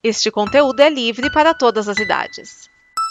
Este conteúdo é livre para todas as idades.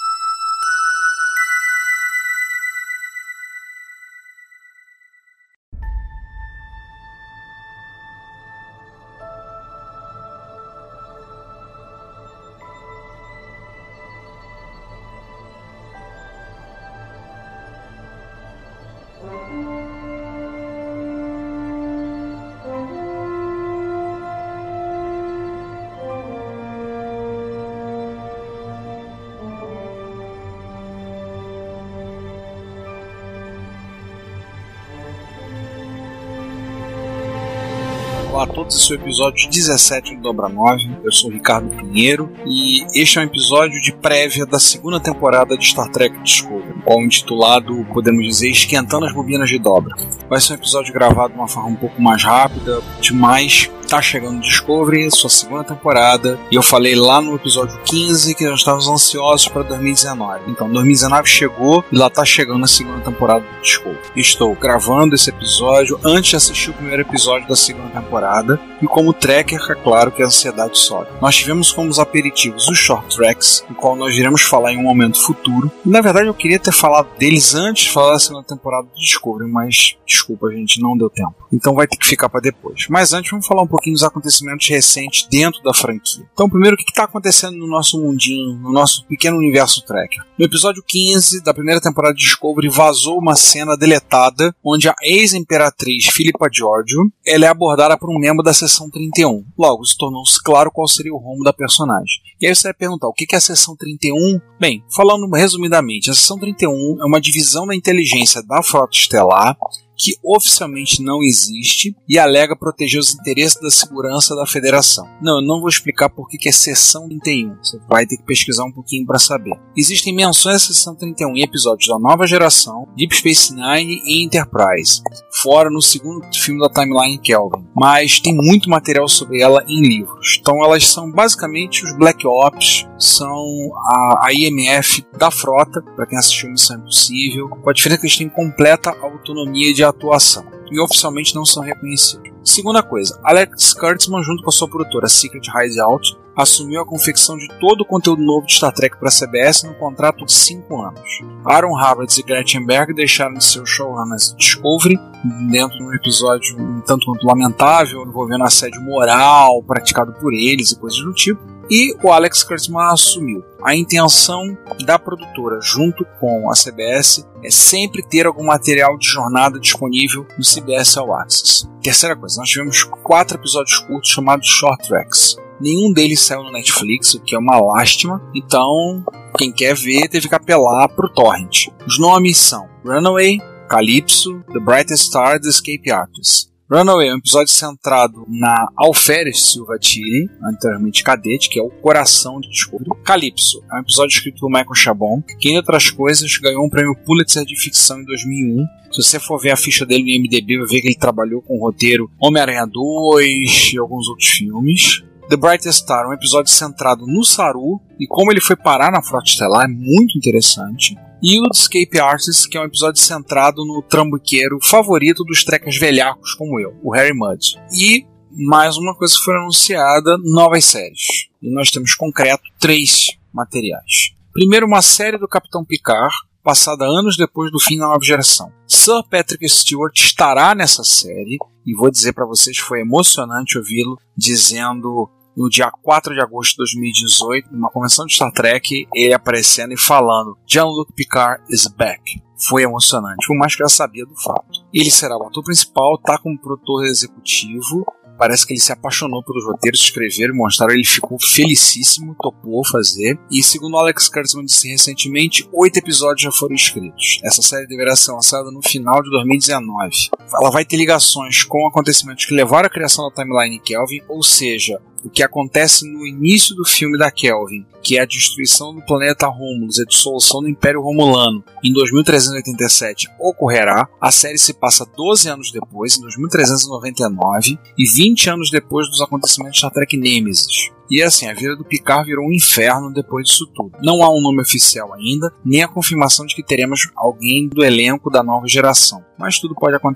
Olá a todos, esse é o episódio 17 do Dobra 9. Eu sou o Ricardo Pinheiro e este é um episódio de prévia da segunda temporada de Star Trek Discovery, qual é intitulado, podemos dizer, Esquentando as Bobinas de Dobra. Vai ser um episódio gravado de uma forma um pouco mais rápida, demais. Tá chegando Discovery, sua segunda temporada, e eu falei lá no episódio 15 que nós estávamos ansiosos para 2019. Então 2019 chegou e lá tá chegando a segunda temporada do Discovery. Estou gravando esse episódio antes de assistir o primeiro episódio da segunda temporada, e como tracker, é claro que a ansiedade sobe. Nós tivemos como os aperitivos os Short Tracks, do qual nós iremos falar em um momento futuro. E, na verdade eu queria ter falado deles antes de falar da segunda temporada do Discovery, mas desculpa gente, não deu tempo. Então vai ter que ficar para depois. Mas antes vamos falar um pouquinho dos acontecimentos recentes dentro da franquia. Então, primeiro, o que está acontecendo no nosso mundinho, no nosso pequeno universo Tracker? No episódio 15 da primeira temporada de Discovery, vazou uma cena deletada onde a ex-imperatriz Philippa Georgiou ela é abordada por um membro da Seção 31. Logo, se tornou-se claro qual seria o rumo da personagem. E aí você vai perguntar, o que é a Seção 31? Bem, falando resumidamente, a Seção 31 é uma divisão da inteligência da Frota Estelar que oficialmente não existe e alega proteger os interesses da segurança da Federação. Não, eu não vou explicar por que é Seção 31. Você vai ter que pesquisar um pouquinho para saber. Existem menções à Seção 31 em episódios da Nova Geração, Deep Space Nine e Enterprise, fora no segundo filme da timeline Kelvin. Mas tem muito material sobre ela em livros. Então elas são basicamente os Black Ops, são a IMF da frota, para quem assistiu Missão Impossível. Com a diferença que eles têm completa autonomia de atuação e oficialmente não são reconhecidos. Segunda coisa, Alex Kurtzman, junto com a sua produtora Secret Hideout, assumiu a confecção de todo o conteúdo novo de Star Trek para a CBS no contrato de 5 anos. Aaron Harvitz e Gretchen Berg deixaram de ser os showrunners de Discovery dentro de um episódio um tanto quanto lamentável, envolvendo assédio moral praticado por eles e coisas do tipo. E o Alex Kurtzman assumiu. A intenção da produtora, junto com a CBS, é sempre ter algum material de jornada disponível no CBS All Access. Terceira coisa, nós tivemos 4 episódios curtos chamados Short Tracks. Nenhum deles saiu no Netflix, o que é uma lástima. Então, quem quer ver teve que apelar para o torrent. Os nomes são Runaway, Calypso, The Brightest Star e The Escape Artist. Runaway é um episódio centrado na Alferes Silva Tilly, anteriormente cadete, que é o coração de Discovery. Calypso é um episódio escrito por Michael Chabon, que, entre outras coisas, ganhou um prêmio Pulitzer de ficção em 2001. Se você for ver a ficha dele no IMDb, vai ver que ele trabalhou com o roteiro Homem-Aranha 2 e alguns outros filmes. The Brightest Star, um episódio centrado no Saru e como ele foi parar na Frota Estelar, é muito interessante. E o Escape Artist, que é um episódio centrado no trambiqueiro favorito dos trekkers velhacos como eu, o Harry Mudd. E mais uma coisa que foi anunciada, novas séries. E nós temos concreto 3 materiais. Primeiro, uma série do Capitão Picard, passada anos depois do fim da Nova Geração. Sir Patrick Stewart estará nessa série, e vou dizer para vocês que foi emocionante ouvi-lo dizendo no dia 4 de agosto de 2018, numa convenção de Star Trek, ele aparecendo e falando Jean-Luc Picard is back. Foi emocionante, por mais que eu já sabia do fato. Ele será o ator principal, tá como produtor executivo. Parece que ele se apaixonou pelos roteiros, escreveram e mostraram, ele ficou felicíssimo, topou fazer. E segundo Alex Kurtzman disse recentemente, 8 episódios já foram escritos. Essa série deverá ser lançada no final de 2019. Ela vai ter ligações com acontecimentos que levaram à criação da timeline Kelvin, ou seja, o que acontece no início do filme da Kelvin, que é a destruição do planeta Romulus e a dissolução do Império Romulano em 2387, ocorrerá. A série se passa 12 anos depois, em 2399, e 20 anos depois dos acontecimentos de Star Trek Nemesis. E assim, a vida do Picard virou um inferno depois disso tudo. Não há um nome oficial ainda, nem a confirmação de que teremos alguém do elenco da nova geração, mas tudo pode acontecer.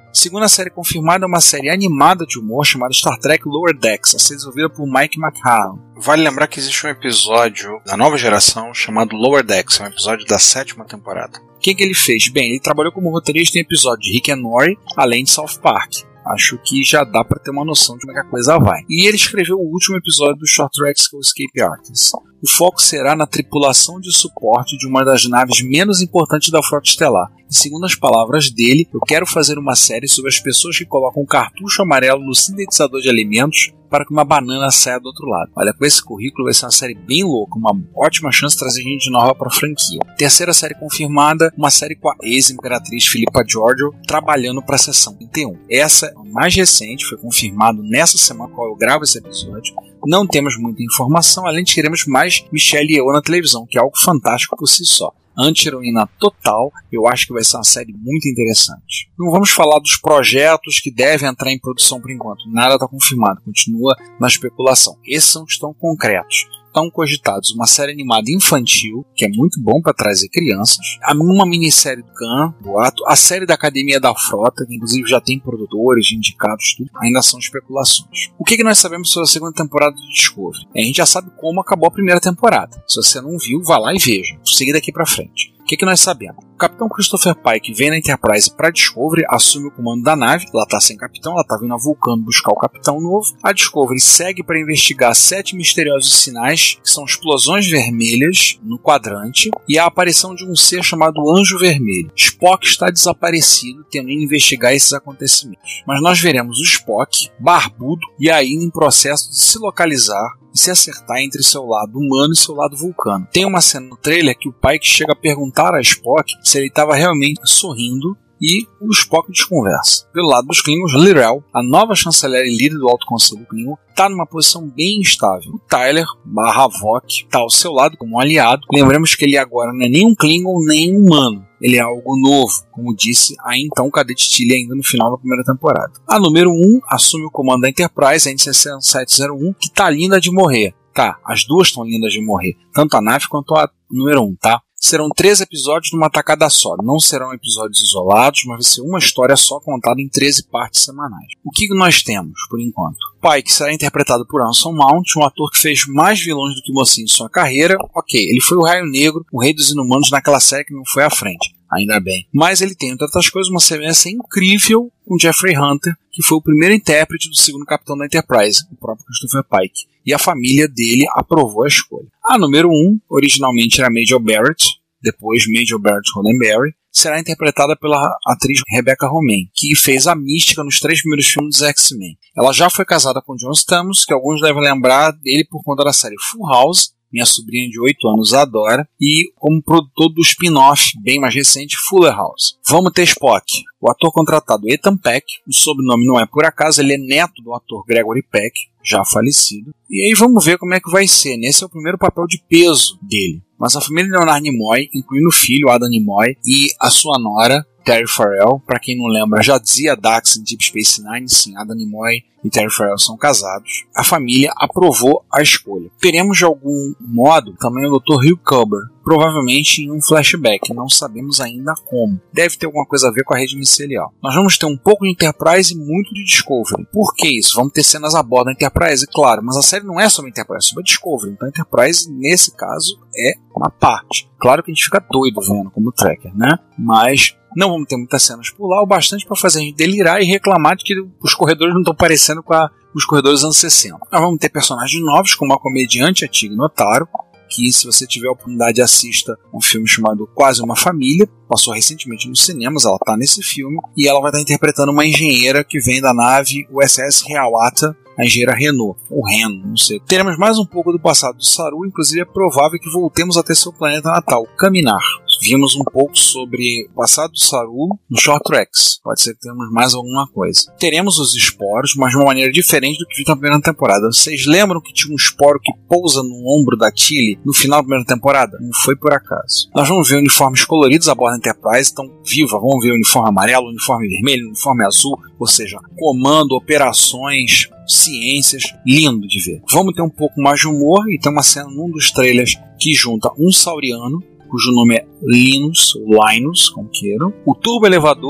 Segunda série confirmada é uma série animada de humor chamada Star Trek Lower Decks, a ser desenvolvida por Mike McHale. Vale lembrar que existe um episódio da nova geração chamado Lower Decks, é um episódio da 7ª temporada. O que ele fez? Bem, ele trabalhou como roteirista em episódios de Rick and Morty, além de South Park. Acho que já dá pra ter uma noção de como é que a coisa vai. E ele escreveu o último episódio do Short Trek Escape Artist. O foco será na tripulação de suporte de uma das naves menos importantes da frota estelar. E segundo as palavras dele, eu quero fazer uma série sobre as pessoas que colocam um cartucho amarelo no sintetizador de alimentos para que uma banana saia do outro lado. Olha, com esse currículo vai ser uma série bem louca, uma ótima chance de trazer gente nova para a franquia. Terceira série confirmada, uma série com a ex-imperatriz Philippa Georgiou trabalhando para a sessão 31. Essa é a mais recente, foi confirmado nessa semana qual eu gravo esse episódio. Não temos muita informação, além de queremos mais Michelle Yeoh na televisão, que é algo fantástico por si só. Anti-heroína total, eu acho que vai ser uma série muito interessante. Não vamos falar dos projetos que devem entrar em produção por enquanto, nada está confirmado, continua na especulação. Esses são os que estão concretos. Estão cogitados uma série animada infantil, que é muito bom para trazer crianças, uma minissérie do Khan, do ato, a série da Academia da Frota, que inclusive já tem produtores, indicados, tudo, ainda são especulações. O que nós sabemos sobre a segunda temporada de Discovery? A gente já sabe como acabou a primeira temporada. Se você não viu, vá lá e veja. Vou seguir daqui para frente. O que nós sabemos? O capitão Christopher Pike vem na Enterprise para Discovery, assume o comando da nave, ela está sem capitão, ela está vindo a Vulcano buscar o capitão novo. A Discovery segue para investigar 7 misteriosos sinais, que são explosões vermelhas no quadrante e a aparição de um ser chamado Anjo Vermelho. Spock está desaparecido, tendo ido investigar esses acontecimentos. Mas nós veremos o Spock, barbudo e ainda em processo de se localizar e se acertar entre seu lado humano e seu lado vulcano. Tem uma cena no trailer que o Pike chega a perguntar a Spock se ele estava realmente sorrindo e o Spock desconversa. Pelo lado dos Klingons, L'Rell, a nova chanceler e líder do Alto Conselho Klingon, está numa posição bem instável. O Tyler, /Vok, está ao seu lado como um aliado. Lembramos que ele agora não é nem um Klingon nem um humano. Ele é algo novo, como disse a então cadete Tilly ainda no final da primeira temporada. A número 1 assume o comando da Enterprise, a N6701, que tá linda de morrer. Tá, as duas estão lindas de morrer, tanto a nave quanto a número 1, tá? Serão 13 episódios numa tacada só. Não serão episódios isolados, mas vai ser uma história só contada em 13 partes semanais. O que nós temos, por enquanto? Pike será interpretado por Anson Mount, um ator que fez mais vilões do que mocinho em sua carreira. Ok, ele foi o Raio Negro, o Rei dos Inumanos naquela série que não foi à frente. Ainda bem. Mas ele tem, entre outras coisas, uma semelhança incrível com Jeffrey Hunter, que foi o primeiro intérprete do segundo capitão da Enterprise, o próprio Christopher Pike. E a família dele aprovou a escolha. A número 1, originalmente era Major Barrett, depois Major Barrett Roddenberry, será interpretada pela atriz Rebecca Romijn, que fez a Mística nos 3 primeiros filmes dos X-Men. Ela já foi casada com John Stamos, que alguns devem lembrar dele por conta da série Full House, minha sobrinha de 8 anos adora, e como produtor do spin-off bem mais recente, Fuller House. Vamos ter Spock. O ator contratado Ethan Peck, o sobrenome não é por acaso, ele é neto do ator Gregory Peck, já falecido. E aí vamos ver como é que vai ser. Esse é o primeiro papel de peso dele. Mas a família Leonard Nimoy, incluindo o filho Adam Nimoy e a sua nora, Terry Farrell, para quem não lembra, já dizia Dax em Deep Space Nine, sim, Adam Nimoy e Terry Farrell são casados. A família aprovou a escolha. Teremos de algum modo também o Dr. Hugh Culber, provavelmente em um flashback, não sabemos ainda como. Deve ter alguma coisa a ver com a rede micelial. Nós vamos ter um pouco de Enterprise e muito de Discovery. Por que isso? Vamos ter cenas a bordo da Enterprise, claro, mas a série não é sobre Enterprise, é sobre Discovery. Então a Enterprise, nesse caso, é uma parte. Claro que a gente fica doido vendo como tracker, né? Mas não vamos ter muitas cenas por lá, o bastante para fazer a gente delirar e reclamar de que os corredores não estão parecendo com os corredores dos anos 60. Nós vamos ter personagens novos, como a comediante, a Tig Notaro, que se você tiver a oportunidade assista um filme chamado Quase Uma Família, passou recentemente nos cinemas, ela está nesse filme, e ela vai estar interpretando uma engenheira que vem da nave USS Hiawatha, a engenheira Renault, ou Ren, não sei. Teremos mais um pouco do passado do Saru, inclusive é provável que voltemos até seu planeta natal, Kaminar. Vimos um pouco sobre o passado do Saru no Short Tracks. Pode ser que tenhamos mais alguma coisa. Teremos os esporos, mas de uma maneira diferente do que vimos na primeira temporada. Vocês lembram que tinha um esporo que pousa no ombro da Tilly no final da primeira temporada? Não foi por acaso. Nós vamos ver uniformes coloridos a bordo da Enterprise, então viva, vamos ver o uniforme amarelo, o uniforme vermelho, o uniforme azul, ou seja, comando, operações, ciências, lindo de ver. Vamos ter um pouco mais de humor e tem uma cena num dos trailers que junta um sauriano, cujo nome é Linus, ou Linus, como queiram, o turbo elevador,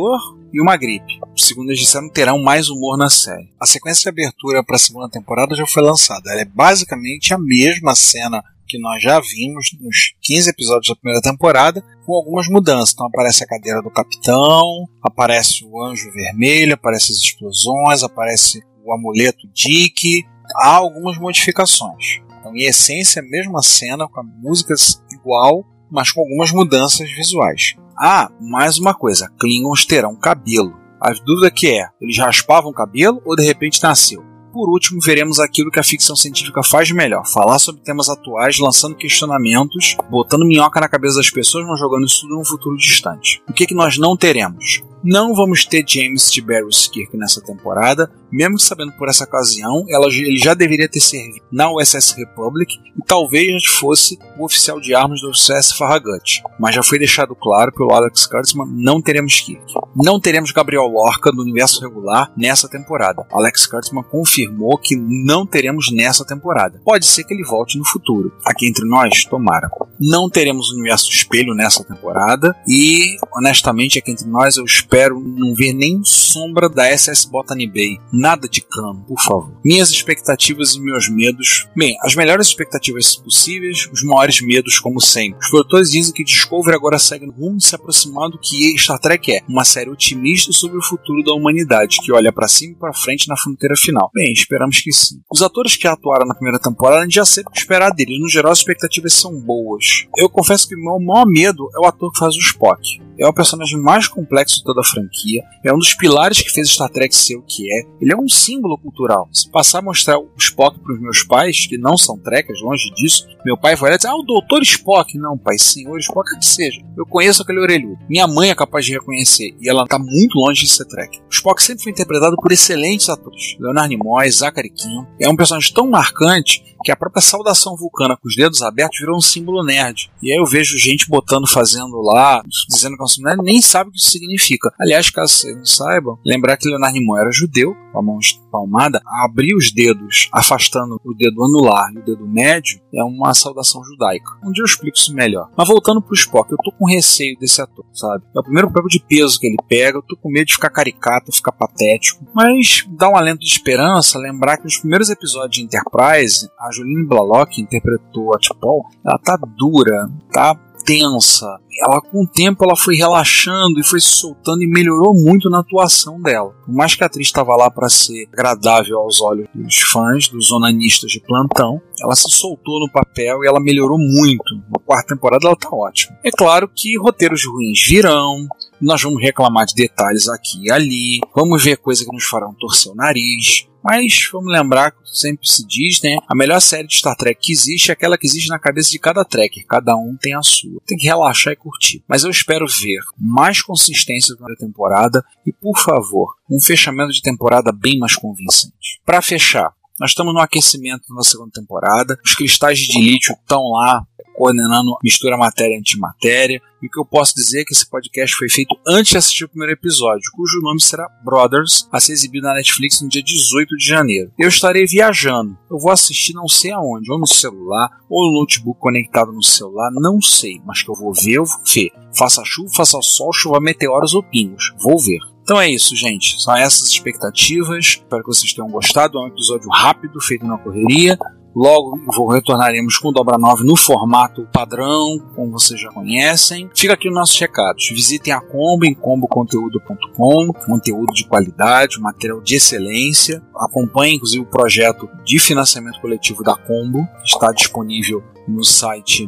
e uma gripe. Segundo eles disseram, terão mais humor na série. A sequência de abertura para a segunda temporada já foi lançada. Ela é basicamente a mesma cena que nós já vimos nos 15 episódios da primeira temporada, com algumas mudanças. Então aparece a cadeira do capitão, aparece o anjo vermelho, aparecem as explosões, aparece o amuleto Dick. Há algumas modificações. Então, em essência, a mesma cena, com músicas igual, mas com algumas mudanças visuais. Mais uma coisa, Klingons terão cabelo. A dúvida aqui é, eles raspavam o cabelo ou de repente nasceu? Por último, veremos aquilo que a ficção científica faz de melhor, falar sobre temas atuais, lançando questionamentos, botando minhoca na cabeça das pessoas, mas jogando isso tudo num futuro distante. O que nós não teremos? Não vamos ter James Tiberius Kirk nessa temporada, mesmo que sabendo por essa ocasião, ele já deveria ter servido na USS Republic e talvez fosse o oficial de armas do USS Farragut. Mas já foi deixado claro pelo Alex Kurtzman, não teremos Kirk. Não teremos Gabriel Lorca no universo regular nessa temporada. Alex Kurtzman confirmou que não teremos nessa temporada. Pode ser que ele volte no futuro. Aqui entre nós, tomara. Não teremos o universo espelho nessa temporada e, honestamente, aqui entre nós eu espero não ver nem sombra da SS Botany Bay. Nada de cano, por favor. Minhas expectativas e meus medos. Bem, as melhores expectativas possíveis, os maiores medos, como sempre. Os produtores dizem que Discovery agora segue no rumo de se aproximar do que Star Trek é. Uma série otimista sobre o futuro da humanidade, que olha para cima e para frente na fronteira final. Bem, esperamos que sim. Os atores que atuaram na primeira temporada, a gente já sabe o que esperar deles. No geral, as expectativas são boas. Eu confesso que o meu maior medo é o ator que faz o Spock. É o personagem mais complexo de toda a franquia. É um dos pilares que fez Star Trek ser o que é. Ele é um símbolo cultural. Se passar a mostrar o Spock para os meus pais, que não são trekkers, longe disso, meu pai vai olhar e dizer, o doutor Spock. Não, pai, senhor Spock é que seja. Eu conheço aquele orelhudo. Minha mãe é capaz de reconhecer, e ela está muito longe de ser Trek. O Spock sempre foi interpretado por excelentes atores. Leonard Nimoy, Zachary Quinto. É um personagem tão marcante que a própria saudação vulcana com os dedos abertos virou um símbolo nerd. E aí eu vejo gente fazendo lá, dizendo que é um símbolo nerd, nem sabe o que isso significa. Aliás, caso vocês não saibam, lembrar que Leonard Nimoy era judeu, com a mão espalmada, abrir os dedos, afastando o dedo anular e o dedo médio, é uma saudação judaica. Um dia eu explico isso melhor. Mas voltando pro Spock, eu tô com receio desse ator, sabe? É o primeiro papel de peso que ele pega, eu tô com medo de ficar caricato, ficar patético, mas dá um alento de esperança lembrar que nos primeiros episódios de Enterprise, a Juline Blalock, que interpretou a T'Pol, ela tá dura, tá tensa. Ela, com o tempo, ela foi relaxando e foi se soltando e melhorou muito na atuação dela. Por mais que a atriz estava lá para ser agradável aos olhos dos fãs, dos onanistas de plantão, ela se soltou no papel e ela melhorou muito. Na quarta temporada ela está ótima. É claro que roteiros ruins virão, nós vamos reclamar de detalhes aqui e ali, vamos ver coisas que nos farão torcer o nariz. Mas vamos lembrar que sempre se diz, né? A melhor série de Star Trek que existe é aquela que existe na cabeça de cada trekker. Cada um tem a sua. Tem que relaxar e curtir. Mas eu espero ver mais consistência na temporada e, por favor, um fechamento de temporada bem mais convincente. Para fechar, nós estamos no aquecimento na segunda temporada. Os cristais de lítio estão lá coordenando mistura matéria-antimatéria. E o que eu posso dizer é que esse podcast foi feito antes de assistir o primeiro episódio, cujo nome será Brothers, a ser exibido na Netflix no dia 18 de janeiro. Eu estarei viajando. Eu vou assistir não sei aonde, ou no celular, ou no notebook conectado no celular, não sei. Mas que eu vou ver, eu vou ver. Faça chuva, faça sol, chuva, meteoros ou pingos. Vou ver. Então é isso, gente. São essas expectativas. Espero que vocês tenham gostado. É um episódio rápido, feito na correria. Logo retornaremos com o Dobra 9 no formato padrão, como vocês já conhecem. Fica aqui os nossos recados. Visitem a Combo em comboconteúdo.com, conteúdo de qualidade, material de excelência. Acompanhem inclusive o projeto de financiamento coletivo da Combo, que está disponível no site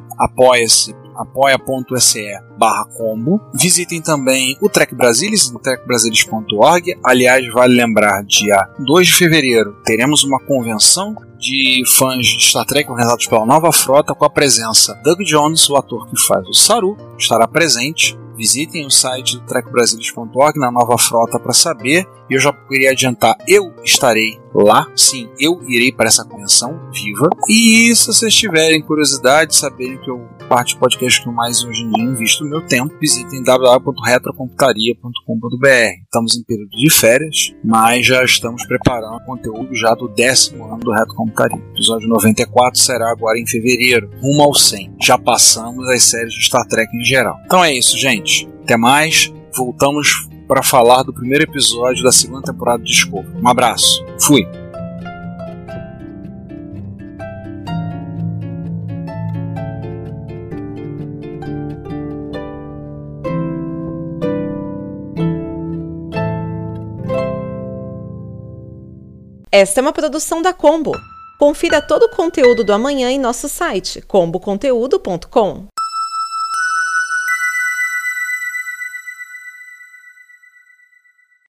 apoia.se/combo. Visitem também o Trek Brasilis, no trekbrasilis.org. Aliás, vale lembrar, dia 2 de fevereiro teremos uma convenção de fãs de Star Trek organizados pela Nova Frota, com a presença de Doug Jones, o ator que faz o Saru, estará presente. Visitem o site do trekbrasilis.org na Nova Frota para saber. E eu já queria adiantar, eu estarei lá. Sim, eu irei para essa convenção viva. E se vocês tiverem curiosidade, saberem que eu parte do podcast que eu mais hoje em dia invisto o meu tempo, visitem www.retrocomputaria.com.br. Estamos em período de férias, mas já estamos preparando conteúdo já do 10º ano do Retrocomputaria. O episódio 94 será agora em fevereiro, rumo ao 100. Já passamos as séries de Star Trek em geral. Então é isso, gente. Até mais. Voltamos para falar do primeiro episódio da segunda temporada de Discovery. Um abraço. Fui. Esta é uma produção da Combo. Confira todo o conteúdo do amanhã em nosso site comboconteúdo.com.